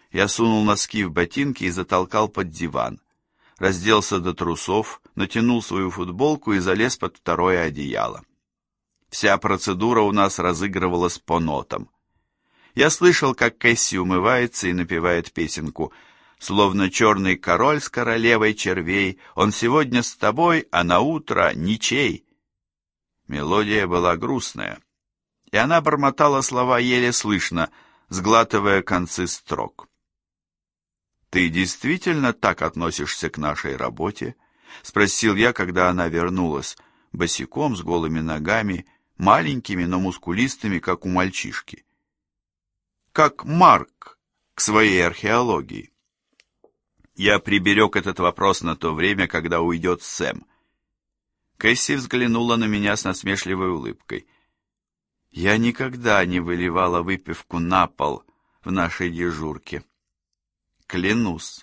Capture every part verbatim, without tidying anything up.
Я сунул носки в ботинки и затолкал под диван. Разделся до трусов, натянул свою футболку и залез под второе одеяло. Вся процедура у нас разыгрывалась по нотам. Я слышал, как Кэсси умывается и напевает песенку «Словно черный король с королевой червей, он сегодня с тобой, а на утро ничей». Мелодия была грустная, и она бормотала слова еле слышно, сглатывая концы строк. «Ты действительно так относишься к нашей работе?» — спросил я, когда она вернулась, босиком, с голыми ногами, маленькими, но мускулистыми, как у мальчишки. Как Марк к своей археологии. Я приберег этот вопрос на то время, когда уйдет Сэм. Кэсси взглянула на меня с насмешливой улыбкой. Я никогда не выливала выпивку на пол в нашей дежурке. Клянусь.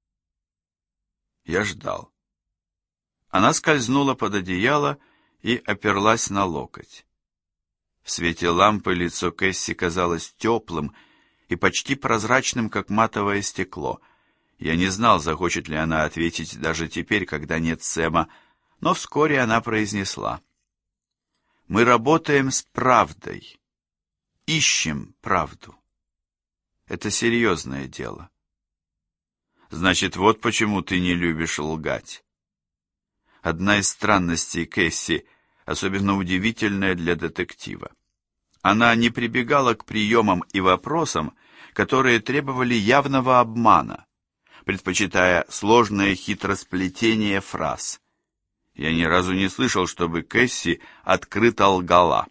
Я ждал. Она скользнула под одеяло и оперлась на локоть. В свете лампы лицо Кэсси казалось теплым и почти прозрачным, как матовое стекло. Я не знал, захочет ли она ответить даже теперь, когда нет Сэма, но вскоре она произнесла: «Мы работаем с правдой, ищем правду. Это серьезное дело». «Значит, вот почему ты не любишь лгать». Одна из странностей Кэсси, особенно удивительная для детектива. Она не прибегала к приемам и вопросам, которые требовали явного обмана, предпочитая сложное хитросплетение фраз. Я ни разу не слышал, чтобы Кэсси открыто лгала.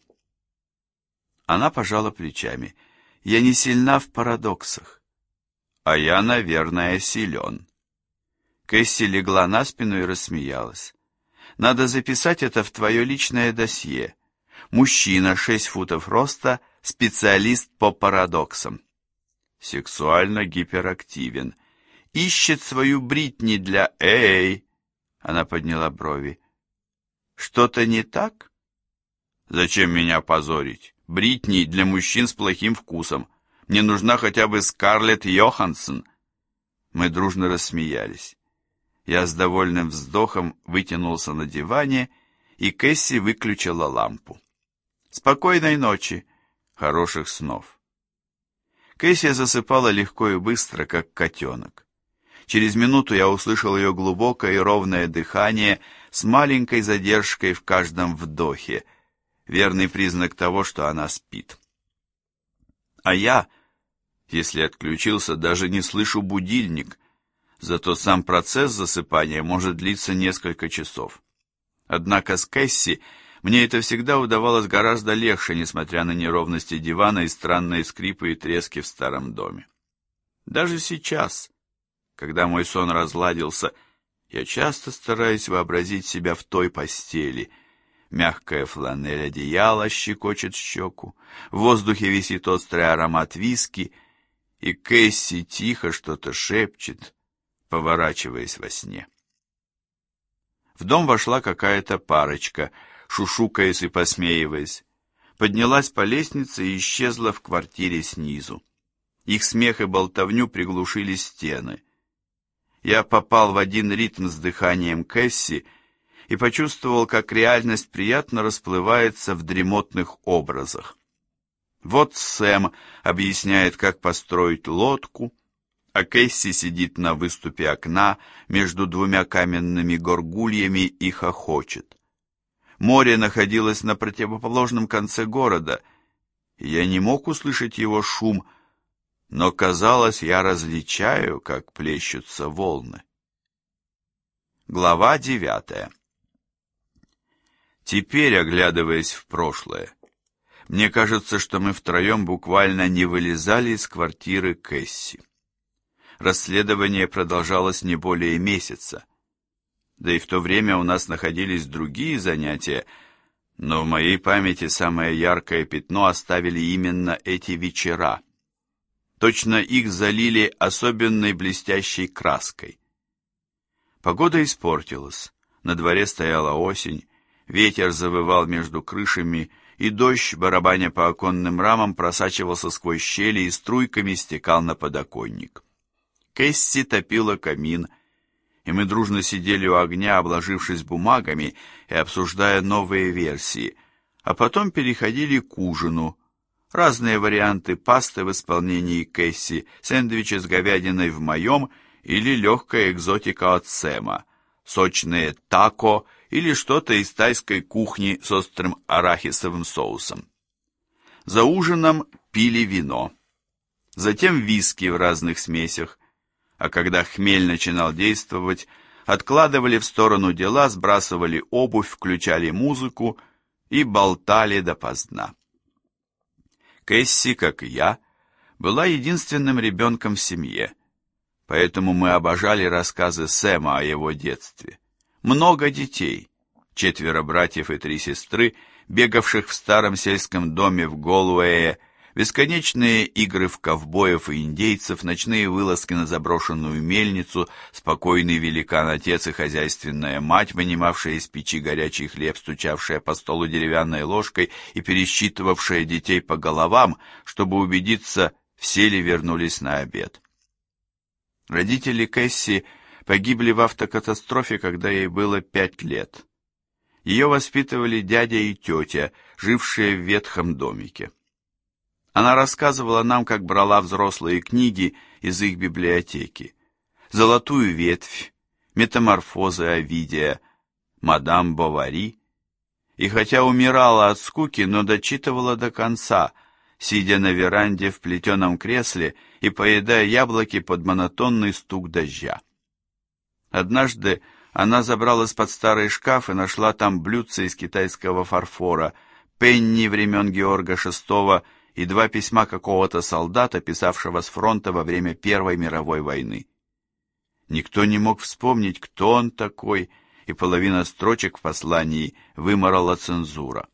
Она пожала плечами. «Я не сильна в парадоксах». «А я, наверное, силен». Кэсси легла на спину и рассмеялась. «Надо записать это в твое личное досье. Мужчина, шесть футов роста, специалист по парадоксам. Сексуально гиперактивен. Ищет свою Бритни для... Эй!» Она подняла брови. «Что-то не так?» «Зачем меня позорить? Бритни для мужчин с плохим вкусом. Мне нужна хотя бы Скарлетт Йоханссон». Мы дружно рассмеялись. Я с довольным вздохом вытянулся на диване, и Кэсси выключила лампу. «Спокойной ночи, хороших снов». Кэсси засыпала легко и быстро, как котенок. Через минуту я услышал ее глубокое и ровное дыхание с маленькой задержкой в каждом вдохе, верный признак того, что она спит. А я, если отключился, даже не слышу будильник, зато сам процесс засыпания может длиться несколько часов. Однако с Кэсси мне это всегда удавалось гораздо легче, несмотря на неровности дивана и странные скрипы и трески в старом доме. Даже сейчас, когда мой сон разладился, я часто стараюсь вообразить себя в той постели. Мягкая фланель одеяла щекочет щеку, в воздухе висит острый аромат виски, и Кэсси тихо что-то шепчет, поворачиваясь во сне. В дом вошла какая-то парочка, шушукаясь и посмеиваясь, поднялась по лестнице и исчезла в квартире снизу. Их смех и болтовню приглушили стены. Я попал в один ритм с дыханием Кэсси и почувствовал, как реальность приятно расплывается в дремотных образах. Вот Сэм объясняет, как построить лодку, а Кэсси сидит на выступе окна между двумя каменными горгульями и хохочет. Море находилось на противоположном конце города, и я не мог услышать его шум, но, казалось, я различаю, как плещутся волны. Глава девятая. Теперь, оглядываясь в прошлое, мне кажется, что мы втроем буквально не вылезали из квартиры Кэсси. Расследование продолжалось не более месяца. Да и в то время у нас находились другие занятия, но в моей памяти самое яркое пятно оставили именно эти вечера. Точно их залили особенной блестящей краской. Погода испортилась, на дворе стояла осень, ветер завывал между крышами и дождь, барабаня по оконным рамам, просачивался сквозь щели и струйками стекал на подоконник. Кэсси топила камин, и мы дружно сидели у огня, обложившись бумагами и обсуждая новые версии, а потом переходили к ужину. Разные варианты пасты в исполнении Кэсси, сэндвичи с говядиной в моем или легкая экзотика от Сэма, сочные тако или что-то из тайской кухни с острым арахисовым соусом. За ужином пили вино, затем виски в разных смесях, а когда хмель начинал действовать, откладывали в сторону дела, сбрасывали обувь, включали музыку и болтали допоздна. Кэсси, как и я, была единственным ребенком в семье, поэтому мы обожали рассказы Сэма о его детстве. Много детей, четверо братьев и три сестры, бегавших в старом сельском доме в Голуэе, бесконечные игры в ковбоев и индейцев, ночные вылазки на заброшенную мельницу, спокойный великан-отец и хозяйственная мать, вынимавшая из печи горячий хлеб, стучавшая по столу деревянной ложкой и пересчитывавшая детей по головам, чтобы убедиться, все ли вернулись на обед. Родители Кэсси погибли в автокатастрофе, когда ей было пять лет. Ее воспитывали дядя и тетя, жившие в ветхом домике. Она рассказывала нам, как брала взрослые книги из их библиотеки: «Золотую ветвь», «Метаморфозы Овидия», «Мадам Бовари», и хотя умирала от скуки, но дочитывала до конца, сидя на веранде в плетеном кресле и поедая яблоки под монотонный стук дождя. Однажды она забралась под старый шкаф и нашла там блюдце из китайского фарфора, пенни времен Георга шестого и два письма какого-то солдата, писавшего с фронта во время Первой мировой войны. Никто не мог вспомнить, кто он такой, и половина строчек в послании вымарала цензура.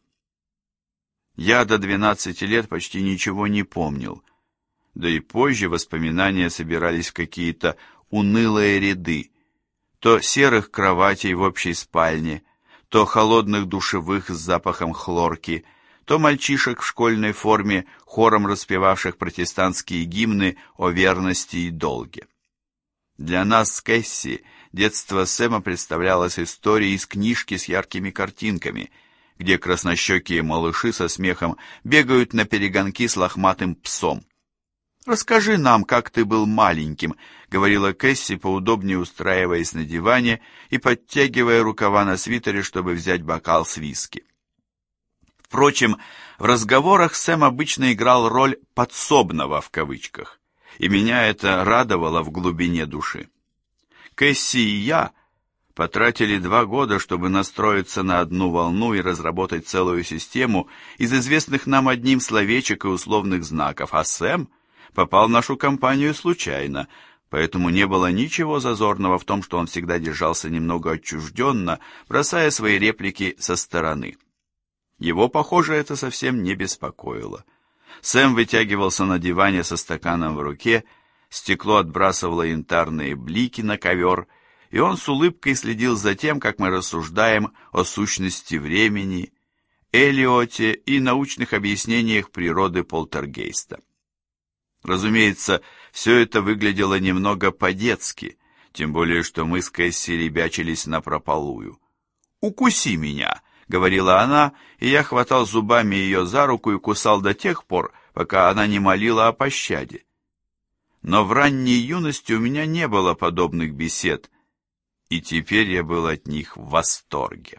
Я до двенадцати лет почти ничего не помнил, да и позже воспоминания собирались в какие-то унылые ряды, то серых кроватей в общей спальне, то холодных душевых с запахом хлорки, то мальчишек в школьной форме, хором распевавших протестантские гимны о верности и долге. Для нас с Кэсси детство Сэма представлялось историей из книжки с яркими картинками, где краснощекие малыши со смехом бегают на перегонки с лохматым псом. «Расскажи нам, как ты был маленьким», — говорила Кэсси, поудобнее устраиваясь на диване и подтягивая рукава на свитере, чтобы взять бокал с виски. Впрочем, в разговорах Сэм обычно играл роль «подсобного» в кавычках, и меня это радовало в глубине души. Кэсси и я потратили два года, чтобы настроиться на одну волну и разработать целую систему из известных нам одним словечек и условных знаков, а Сэм попал в нашу компанию случайно, поэтому не было ничего зазорного в том, что он всегда держался немного отчужденно, бросая свои реплики со стороны. Его, похоже, это совсем не беспокоило. Сэм вытягивался на диване со стаканом в руке, стекло отбрасывало янтарные блики на ковер, и он с улыбкой следил за тем, как мы рассуждаем о сущности времени, Элиоте и научных объяснениях природы полтергейста. Разумеется, все это выглядело немного по-детски, тем более, что мы с Кэсси ребячились напропалую. «Укуси меня!» — говорила она, и я хватал зубами ее за руку и кусал до тех пор, пока она не молила о пощаде. Но в ранней юности у меня не было подобных бесед, и теперь я был от них в восторге.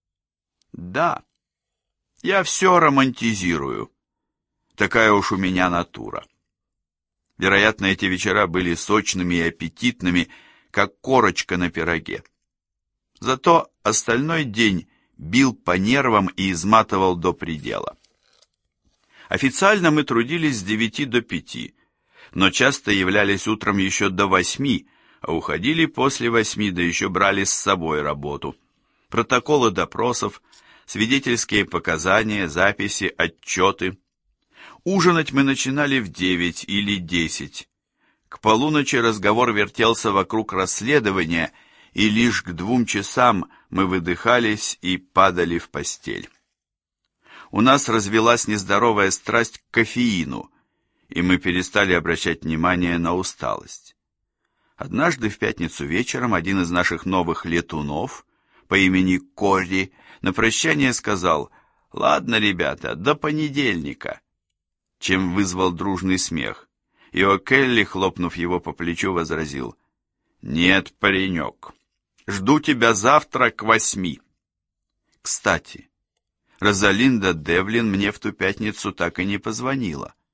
Да, я все романтизирую. Такая уж у меня натура. Вероятно, эти вечера были сочными и аппетитными, как корочка на пироге. Зато остальной день бил по нервам и изматывал до предела. Официально мы трудились с девяти до пяти, но часто являлись утром еще до восьми, а уходили после восьми, да еще брали с собой работу. Протоколы допросов, свидетельские показания, записи, отчеты. Ужинать мы начинали в девять или десять. К полуночи разговор вертелся вокруг расследования, и лишь к двум часам мы выдыхались и падали в постель. у нас развелась нездоровая страсть к кофеину, и мы перестали обращать внимание на усталость. Однажды в пятницу вечером один из наших новых летунов по имени Корри на прощание сказал: «Ладно, ребята, до понедельника», чем вызвал дружный смех, и О'Келли, хлопнув его по плечу, возразил: «Нет, паренек, жду тебя завтра к восьми». Кстати, Розалинда Девлин мне в ту пятницу так и не позвонила.